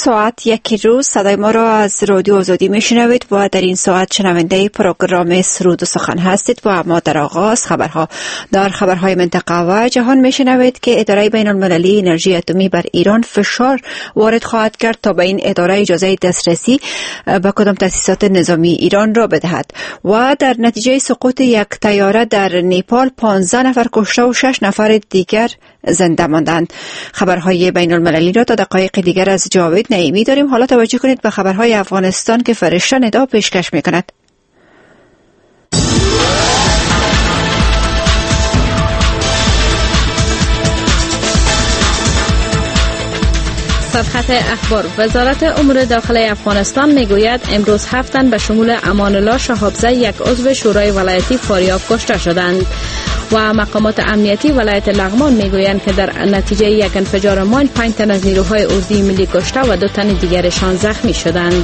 ساعت یکی روز صدای ما را از رادیو آزادی میشنوید و در این ساعت شنونده پروگرام سرود و سخن هستید و ما در آغاز خبرهای منطقه و جهان میشنوید که اداره بین المللی انرژی اتمی بر ایران فشار وارد خواهد کرد تا به این اداره اجازه دسترسی به کدام تأسیسات نظامی ایران را بدهد و در نتیجه سقوط یک طیاره در نیپال 15 نفر کشته و 6 نفر دیگر زنده ماندند. خبرهای بین المللی را تا دقایق دیگر از جاوید نعیمی داریم. حالا توجه کنید به خبرهای افغانستان که فرشته ندا پیشکش می‌کند. صفحه اخبار. وزارت امور داخلی افغانستان میگوید امروز 7 تن به شمول امان الله شهابزه یک عضو شورای ولایتی فاریاب کشته شدند و مقامات امنیتی ولایت لغمان میگویند که در نتیجه یک انفجار ماین 5 تن از نیروهای اردوی ملی کشته و 2 تن دیگرشان زخمی شدند.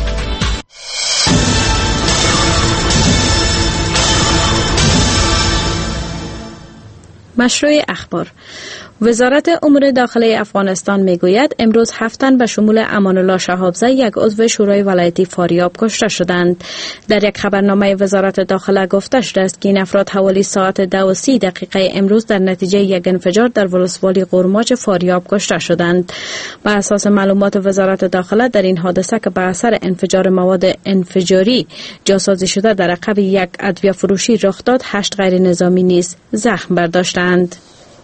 مشروع اخبار. وزارت امور داخلی افغانستان میگوید امروز 7 تن به شمول امان الله شهابزه یک عضو شورای ولایتی فاریاب کشته شدند. در یک خبرنامه وزارت داخله گفته شده است که این افراد حوالی ساعت 2:30 امروز در نتیجه یک انفجار در ولسوالی قرماج فاریاب کشته شدند. بر اساس معلومات وزارت داخله در این حادثه که به اثر انفجار مواد انفجاری جاسازی شده در عقب یک ادویه فروشی رخ داد، 8 غیر نظامی نیز زخم برداشتند.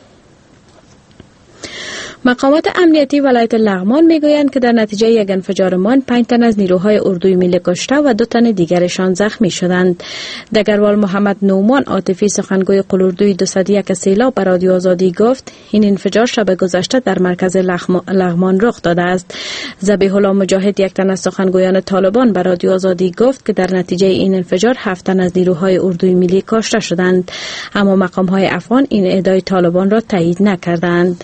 مقامات امنیتی ولایت لغمان میگویند که در نتیجه یک انفجار ماین 5 تن از نیروهای اردوی ملی کشته و 2 تن دیگرشان زخمی شدند. دگروال محمد نومان عاطفی سخنگوی قلوردوی 201 سیلاب به رادیو آزادی گفت این انفجار شب گذشته در مرکز لغمان رخ داده است. ذبیح الله مجاهد یک تن از سخنگویان طالبان به رادیو آزادی گفت که در نتیجه این انفجار 7 تن از نیروهای اردوی ملی کشته شدند، اما مقام‌های افغان این ادعای طالبان را تایید نکردند.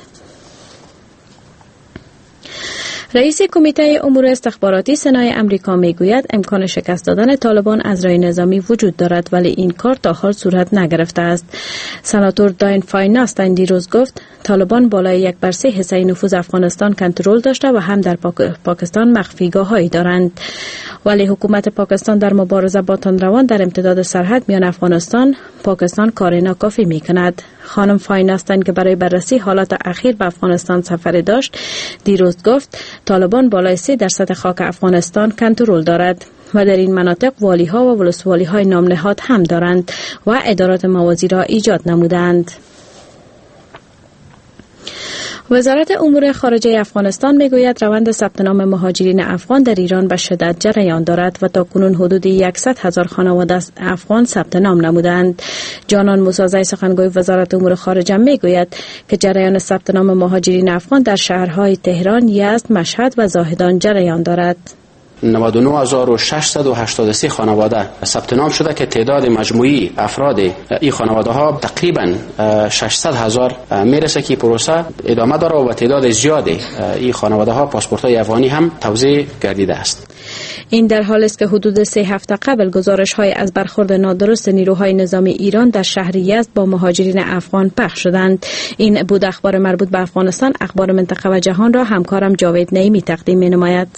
رئیس کمیته امور استخباراتی سنای امریکا میگوید امکان شکست دادن طالبان از راه نظامی وجود دارد، ولی این کار تا حال صورت نگرفته است. سناتور داین فایناستین دیروز گفت طالبان بالای 1/3 حصه نفوذ افغانستان کنترل داشته و هم در پاکستان مخفیگاه‌هایی دارند، ولی حکومت پاکستان در مبارزه با تندروان در امتداد سرحد میان افغانستان پاکستان کار ناکافی میکند. خانم فایناستین که برای بررسی حالات اخیر به افغانستان سفر داشت دیروز گفت طالبان بالای 3% خاک افغانستان کنترل دارد و در این مناطق والی‌ها و ولسوالی‌های نامنهاد هم دارند و ادارات موازی را ایجاد نمودند. وزارت امور خارجه افغانستان میگوید روند ثبت نام مهاجرین افغان در ایران به شدت جریان دارد و تاکنون حدود 100,000 خانواده افغان ثبت نام نمودند. جانان موسازی سخنگوی وزارت امور خارجه میگوید که جریان ثبت نام مهاجرین افغان در شهرهای تهران، یزد، مشهد و زاهدان جریان دارد. 99,683 خانواده ثبت نام شده که تعداد مجموعی افراد این خانواده ها تقریبا 600,000 میرسه که پروسه ادامه داره و تعداد زیادی این خانواده ها پاسپورت های افغانی هم توزیع گردیده است. این در حالی است که حدود 3 هفته قبل گزارش‌های از برخورد نادرست نیروهای نظامی ایران در شهر یزد با مهاجرین افغان پخش شدند. این بود اخبار مربوط به افغانستان. اخبار منطقه و جهان را همکارم جاوید نعیمی تقدیم می‌نماید.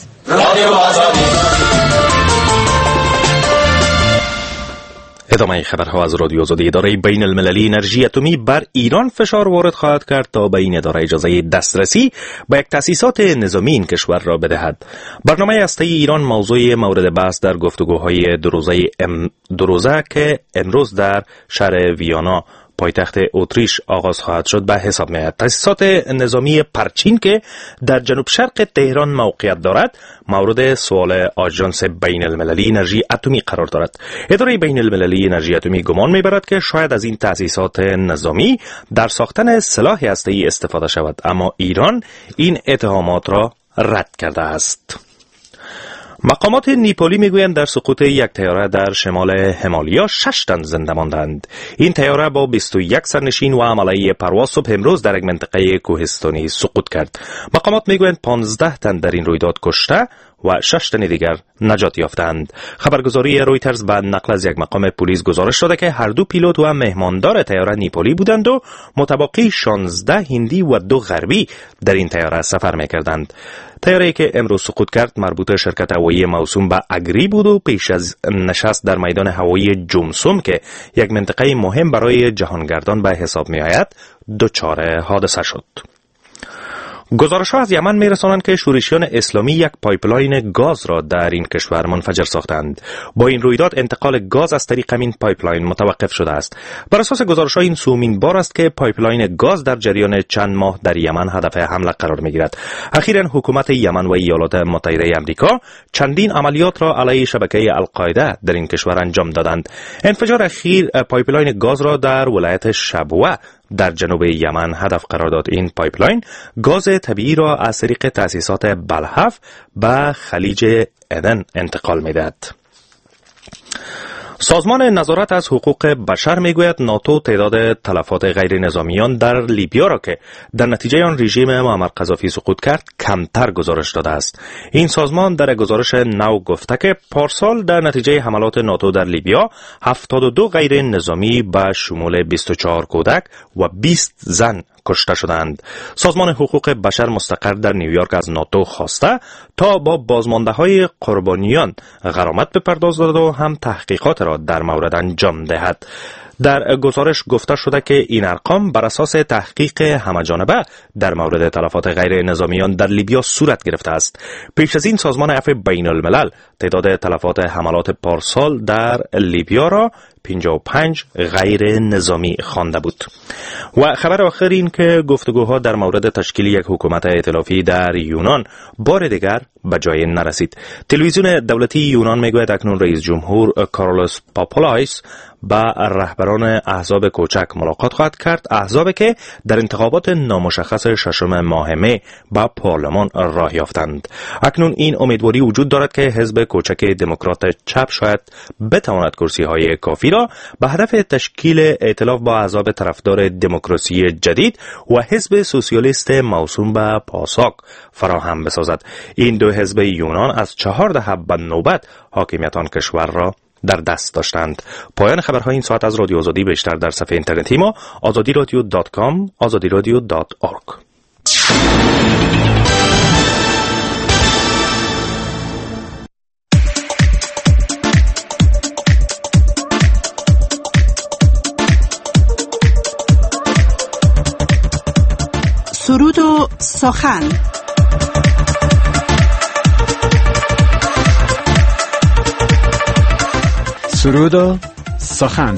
ادامه خبرها از رادیو آزادی. اداره بین المللی انرژی اتمی بر ایران فشار وارد خواهد کرد تا به این اداره اجازه دسترسی به یک تأسیسات نظامی این کشور را بدهد. برنامه هسته ایران موضوع مورد بحث در گفتگوهای دو روزه که امروز در شهر ویانا پایتخت اتریش آغاز خواهد شد به حساب می‌آید. تأسیسات نظامی پرچین که در جنوب شرق تهران موقعیت دارد مورد سوال آژانس بین المللی انرژی اتمی قرار دارد. اداره بین المللی انرژی اتمی گمان می‌برد که شاید از این تأسیسات نظامی در ساختن سلاح هسته‌ای استفاده شود، اما ایران این اتهامات را رد کرده است. مقامات نیپالی میگویند در سقوط یک طیاره در شمال همالیا 6 تن زنده ماندند. این طیاره با 21 سرنشین و عمله پرواز صبح امروز در یک منطقه کوهستانی سقوط کرد. مقامات میگویند 15 تن در این رویداد کشته و 6 تن دیگر نجات یافتند. خبرگزاری رویترز به نقل از یک مقام پلیس گزارش داده که هر دو پیلوت و مهماندار طیاره نیپولی بودند و متبقی 16 هندی و 2 غربی در این طیاره سفر می‌کردند. طیاره‌ای که امروز سقوط کرد مربوط شرکت هوایی موسوم به اگری بود و پیش از نشست در میدان هوایی جمسوم که یک منطقه مهم برای جهانگردان به حساب می‌آید دچار حادثه شد. گزارش‌ها از یمن می‌رسانند که شورشیان اسلامی یک پایپلاین گاز را در این کشور منفجر ساختند. با این رویداد انتقال گاز از طریق این پایپلاین متوقف شده است. بر اساس گزارش‌ها این سومین بار است که پایپلاین گاز در جریان چند ماه در یمن هدف حمله قرار می‌گیرد. اخیراً حکومت یمن و ایالات متحده آمریکا چندین عملیات را علیه شبکه القاعده در این کشور انجام دادند. انفجار اخیر پایپلاین گاز را در ولایت شبوه در جنوب یمن هدف قرار داد. این پایپلاین گاز طبیعی را از طریق تأسیسات بلحف به خلیج عدن انتقال می‌دهد. سازمان نظارت از حقوق بشر میگوید ناتو تعداد تلفات غیر نظامیان در لیبیا را که در نتیجه آن رژیم معمر قذافی سقوط کرد کمتر گزارش داده است. این سازمان در گزارش نو گفته که پارسال در نتیجه حملات ناتو در لیبیا 72 غیر نظامی به شمول 24 کودک و 20 زن کشته شدند. سازمان حقوق بشر مستقر در نیویورک از ناتو خواسته تا با بازمانده های قربانیان غرامت بپردازد و هم تحقیقات را در مورد انجام دهد. در گزارش گفته شده که این ارقام بر اساس تحقیق همه‌جانبه در مورد تلفات غیر نظامیان در لیبیا صورت گرفته است. پیش از این سازمان عفو بین الملل تعداد تلفات حملات پارسال در لیبیا را 55 غیر نظامی خوانده بود. و خبر آخر این که گفتگوها در مورد تشکیل یک حکومت ائتلافی در یونان بار دیگر به جای نرسید. تلویزیون دولتی یونان میگوید اکنون رئیس جمهور کارلوس پاپولائیس با رهبران احزاب کوچک ملاقات خواهد کرد، احزابی که در انتخابات نامشخص 6 ماه می به پارلمان راه یافتند. اکنون این امیدواری وجود دارد که حزب کوچک دموکرات چپ شاید بتواند کرسی‌های کافی را به هدف تشکیل ائتلاف با احزاب طرفدار دموکراسی جدید و حزب سوسیالیست موسوم به پاساک فراهم بسازد. این دو حزب یونان از 4 دهه به نوبت حاکمیت آن کشور را در دست داشتند. پایان خبرهای این ساعت از رادیو آزادی. بیشتر در صفحه اینترنتی ما azadiradio.com azadiradio.org. سرود و سخن. سرود و سخن.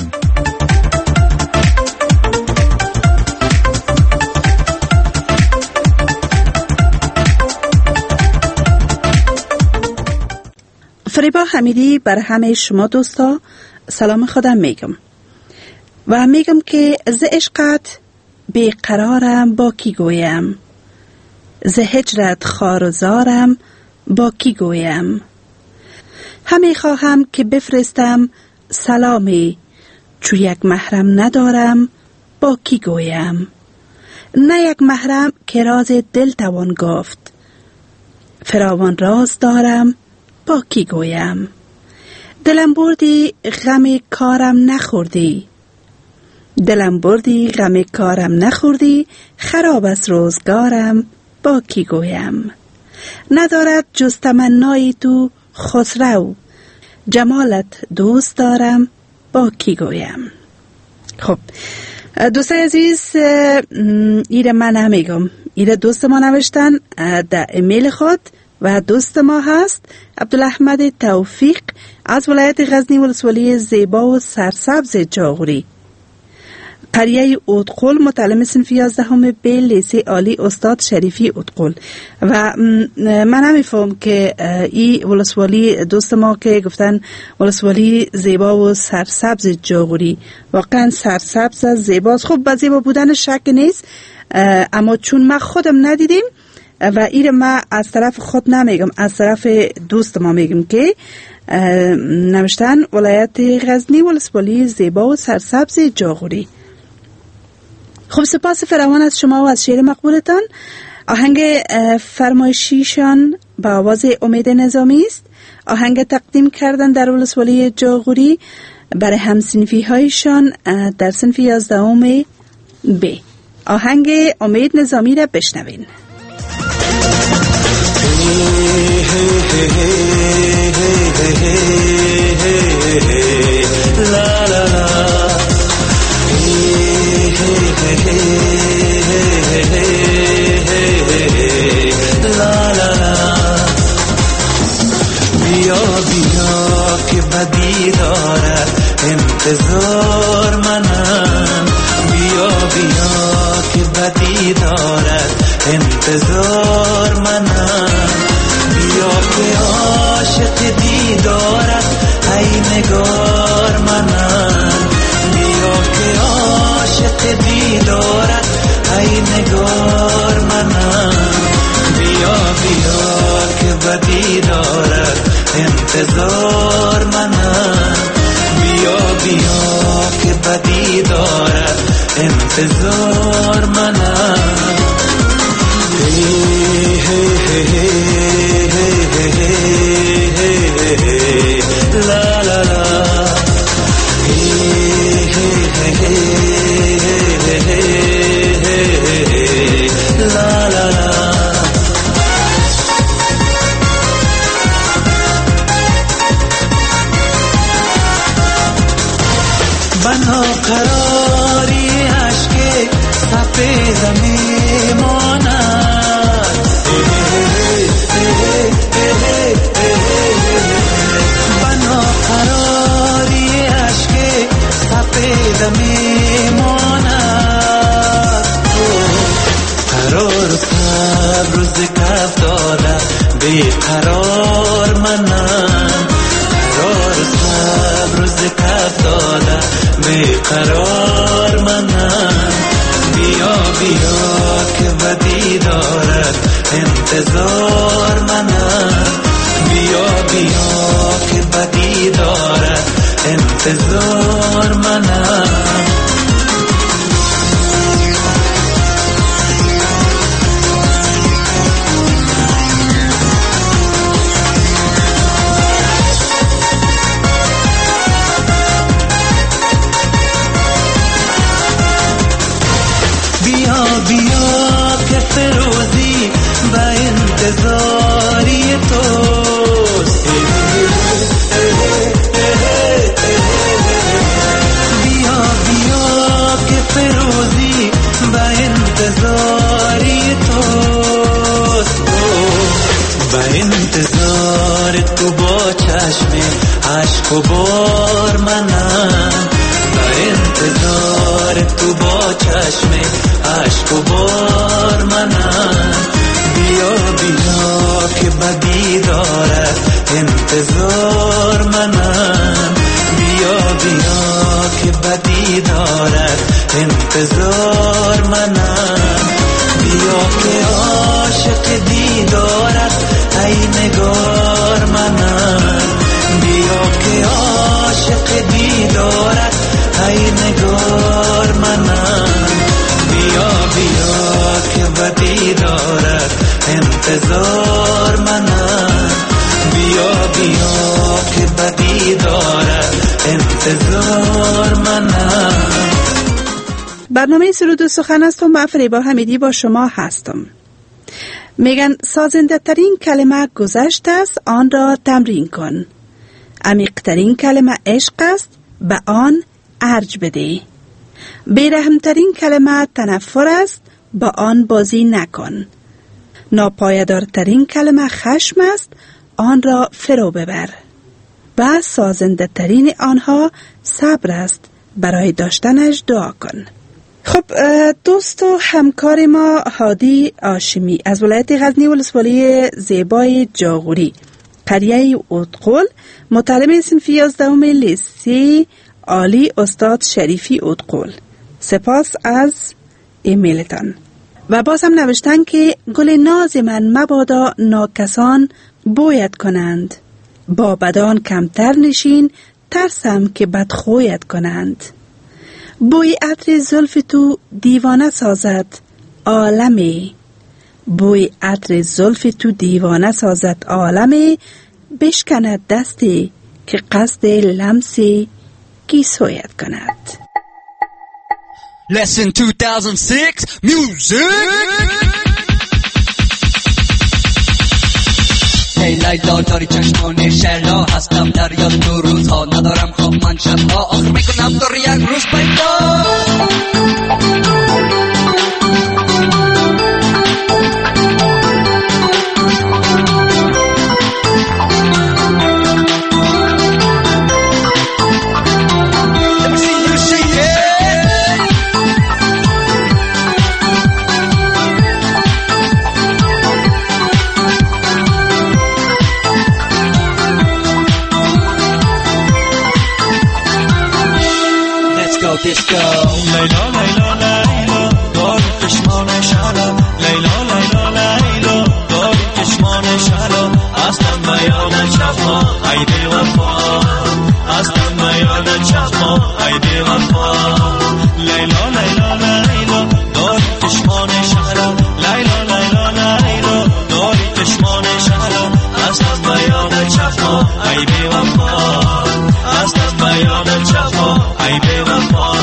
فریبا حمیدی بر همه شما دوستا سلام خودم میگم و میگم که ز عشقت بیقرارم با کی گویم، ز هجرت خوار و زارم با کی گویم. همه خواهم که بفرستم سلامی، چو یک محرم ندارم با کی گویم. نه یک محرم که راز دل توان گفت، فراوان راز دارم با کی گویم. دلم بردی غم کارم نخوردی، دلم بردی غم کارم نخوردی، خراب از روزگارم با کی گویم. ندارد جز تمنای تو خسرو، جمالت دوست دارم با کی گویم. خب دوستای عزیز، ایره من نمیگم، ایره دوست ما نوشتن در ایمیل خود و دوست ما هست عبدالاحمد توفیق از ولایت غزنی ولسوالی زیبا و سرسبز جاغوری، قریه اودقل، متعلم صنف 11 ب لیسه عالی استاد شریفی اودقل. و من نمیفهم که این ولسوالی دوست ما که گفتن ولسوالی زیبا و سرسبز جاغوری، واقعا سرسبز از زیباست. خب با زیبا بودن شک نیست، اما چون ما خودم ندیدیم و این ما از طرف خود نمیگم، از طرف دوست ما میگم که نوشتن ولایت غزنی ولسوالی زیبا و سرسبز جاغوری. خب سپاس فراوان از شما و از شعر مقبولتان. آهنگ فرمایشیشان به آواز امید نظامی است. آهنگ تقدیم کردن در ولسوالی جاغوری برای همسنفی هایشان در صنف 11 ب. آهنگ امید نظامی را بشنوین. بیا بیا که بدی دارد انتظار منم، بیا بیا که بدی دارد انتظار منم، بیا که عاشق دیدارت ای نگار منم، بیا که عاشق دیدارت ای نگار منم، بیا بیا که بدی دارد انتظار منم، بیا بیا که بدی دارد انتظار منم. لا لا لا لا لا لا بنا قراری عشق سفید میماند، بنا قراری عشق سفید میماند، قرار صبر و ذکر داده بیقرار منم، قرار صبر و ذکر داده بیقرار منم، بیا بیا که بدی دارد انتظار منم، بیا بیا که بدی دارد انتظار منم. بیا بیا که فروزی به انتظاری توست، بیا بیا که فروزی به انتظاری توست، به انتظار تو با چشم عشق و بار منم، به انتظار تو با چشم عشق و بار منم، بیا بیا که بدی دارد انتظار منم، بیا بیا که بدی دارد انتظار منم، بیا که عاشق دیدارت ای نگار منم، بیا که عاشق دیدارت ای نگار منم، بیا بیا که بدی دارد انتظار منم، بیا بیا که بدی دارد انتظار منم. برنامه سرود و سخن است و من فریبا حمیدی با شما هستم. میگن سازنده ترین کلمه گذشت است، آن را تمرین کن. عمیق ترین کلمه عشق است، به آن ارج بده. بیرحمترین کلمه تنفر است، با آن بازی نکن. ناپایدارترین کلمه خشم است، آن را فرو ببر. و سازنده ترین آنها صبر است، برای داشتنش دعا کن. خب دوست و همکار ما هادی آشمی از ولایت غزنی ولسوالی زیبای جاغوری قریه اودقل، متعلم صنف 11 لیسه عالی استاد شریفی اودقل، سپاس از ایمیلتان. و باز هم نوشتن که گل ناز من مبادا ناکسان بوید کنند، با بدان کمتر نشین ترسم که بدخویت کنند. بوی عطر زلف تو دیوانه سازد عالمی، بوی عطر زلف تو دیوانه سازد عالمی، بشکند دستی که قصد لمسی گیسویت کند. Lesson 2006 Music. ای لیلا داری چشمان شرلا، هستم در یاد دو روزها، ندارم خواب من شبها، آخر میکنم دور یک روز پیدا. Disco. لیلا لیلا لیلا داری چشمان شلا، لیلا لیلا لیلا داری چشمان شلا، اصلا بیان چشما ای بی وفا، اصلا بیان چشما ای بی وفا. لیلا لیلا لیلا داری چشمان شلا، لیلا لیلا لیلا داری چشمان شلا، اصلا بیان چشما ای بی وفا، اصلا بیان چشما ای بی وفا.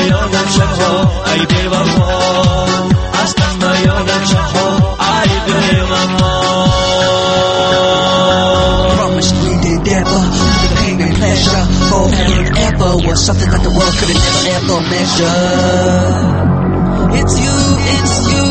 ای بی وفا، اصلا بیادت شبها ای بی عاشق میشه. It's you, it's you.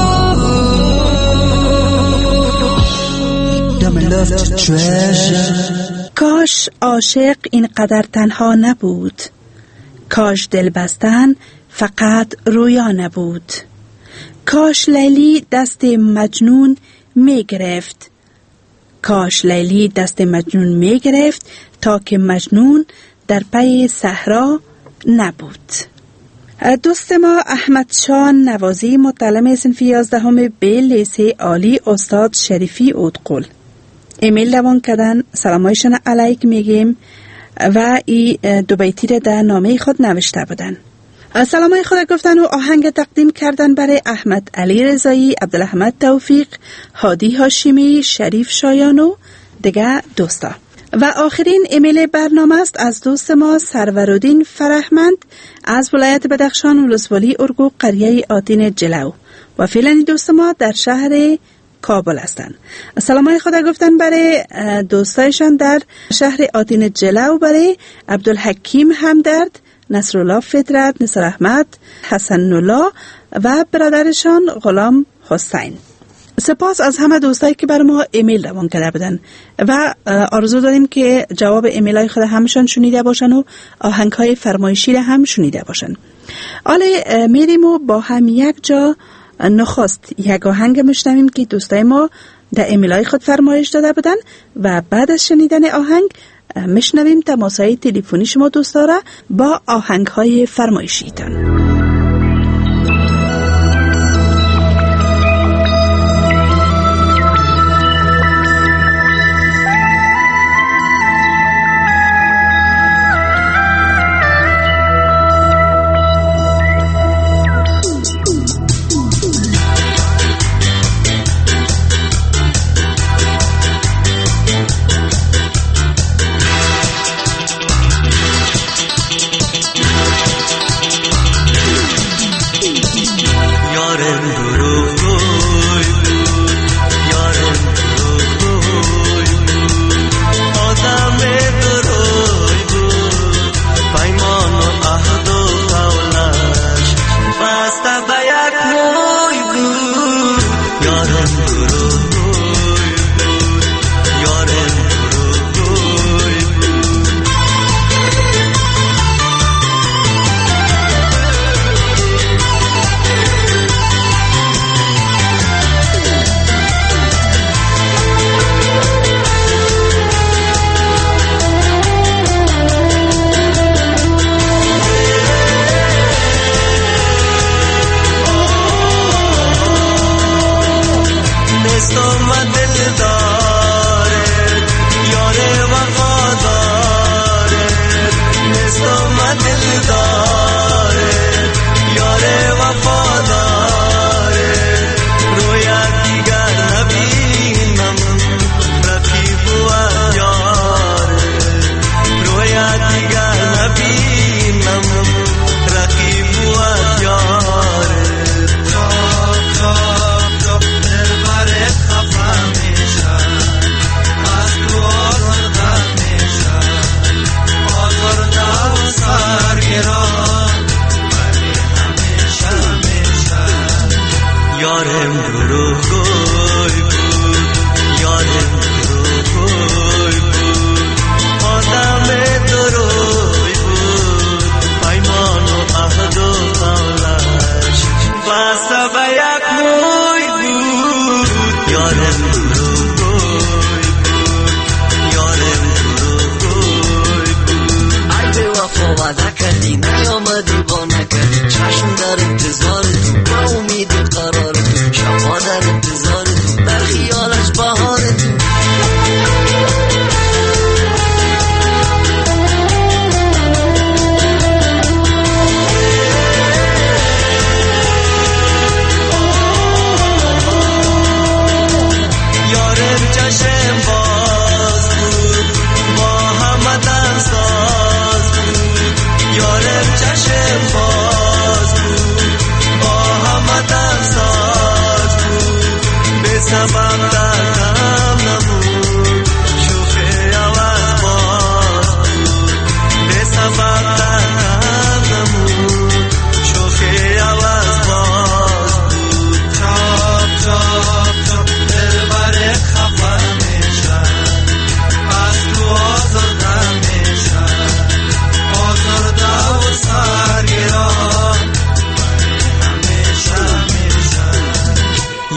Damn love to treasure. کاش عاشق اینقدر تنها نبود. کاش دل بستن فقط رویا نبود. کاش لیلی دست مجنون می گرفت. کاش لیلی دست مجنون می گرفت تا که مجنون در پی صحرا نبود. دوست ما احمد شاه نوازی متعلم صنف 11 به لیسه عالی استاد شریفی اودقل ایمیل روان کردن. سلامایشان علیک میگیم و ای دو بیتی را در نامه خود نوشته بودن. سلامای خود گفتن و آهنگ تقدیم کردن برای احمد علی رضایی، عبدالحمد توفیق، هادی هاشمی، شریف شایان و دیگه دوستا. و آخرین ایمیل برنامه است از دوست ما سرورالدین فرهمند از ولایت بدخشان ولسوالی ارگو قریه آتین جلو و فعلا دوست ما در شهر کابل هستند. سلامای خدا گفتن برای دوستایشان در شهر آتین جلو، برای عبدالحکیم همدرد، نصرالله فطرت، نصر احمد، حسن الله و برادرشان غلام حسین. سپاس از همه دوستایی که بر ما ایمیل روان کرده بودن و آرزو داریم که جواب ایمیل های خود همشان شنیده باشن و آهنگ های فرمایشی را هم شنیده باشن. حالا میریم و با هم یک جا نخست یک آهنگ میشنویم که دوستای ما در ایمیل های خود فرمایش داده بودن و بعد از شنیدن آهنگ میشنویم تماسهای تلفنی شما دوستا را با آهنگ های فرمایشیتان.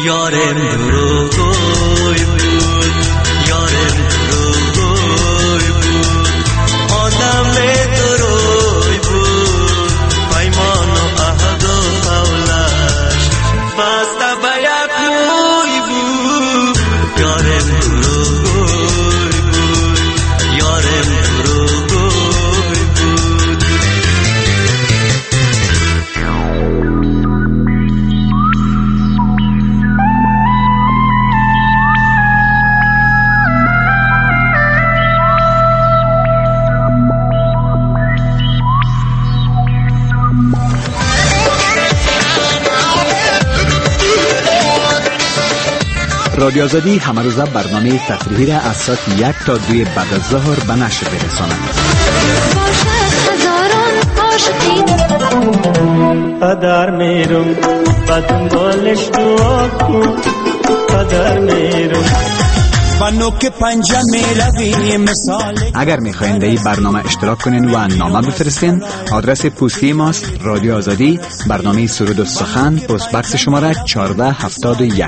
یارم دروغگوی بود یارم دروغگوی بود آدم دروغ بود پیمان و عهد و قولش بسته به یک موی بود یارم دروغگوی بود یارم دروغگوی بود رادیو آزادی همه روزه برنامه تفریحی را از ساعت 1 تا 2 بعد از ظهر به نشر برساند. قدر میرم و دنبالش دعا کن قدر میرم و نوک پنجه میروی مثال. اگر میخواین در این برنامه اشتراک کنین و نامه بفرستین، آدرس پستی ماست رادیو آزادی، برنامه سرود و سخن، پست بکس شماره 1471.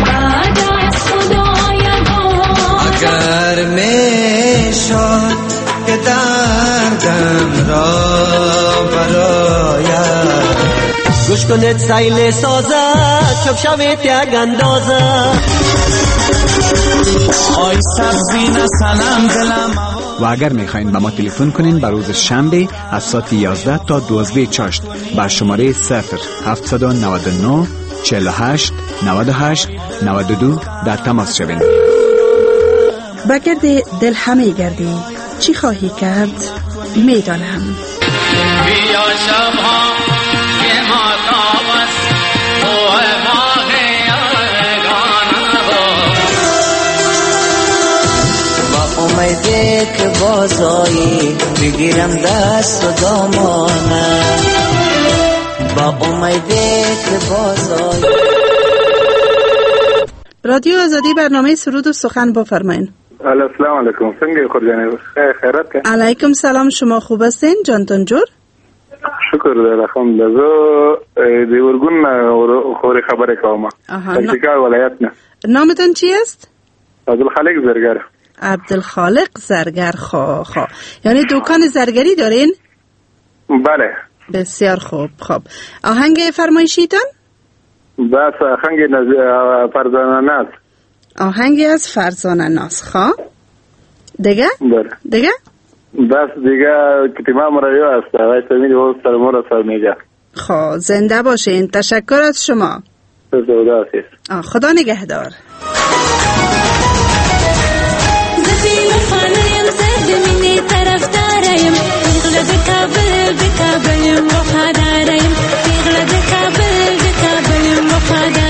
اگر میشد که دردم را براید گوش کنید سیل سازه چوب شوید یک اندازه آی سبزین سلام دلم. و اگر میخواین به ما تلفن کنین بر روز شنبه از ساعت 11 تا 12 چاشت بر شماره 0799 48 98 92 در تماس شوین. بگرد دل همه گردی چی خواهی کرد میدانم. بیا شبها که ما تابست اوه ماه یارگانه با امیده که بازایی بگیرم دست و دامانه با امیده که بازایی. رادیو آزادی برنامه سرود و سخن بفرمایین. السلام علیکم. څنګه خور جانې خیرات که؟ علیکم سلام. شما خوب هستین جانتون جور؟ شکر دی الحمدلله. زه د ورګون خوري خبره کوم. پکتیکا ولایت نه. نامتون چی است؟ عبدالخالق زرگر. عبدالخالق زرگر. خب یعنی دکان زرگری دارین؟ بله. بسیار خوب. خب آهنگ فرمایشیتان؟ بس آهنگ فرزانه ناز. آهنگی از فرزانه ناز. خب دیگه؟ بله. دیگه؟ بس دیگه کتیما مرایو است. وای سمیدی و سرمورا سرمیجا. خب زنده باشین. تشکر از شما. خدا نگهدار. زفیل خانیم زد منی طرف داریم پیغل بکابل وفاداریم پیغل بکابل وفاداریم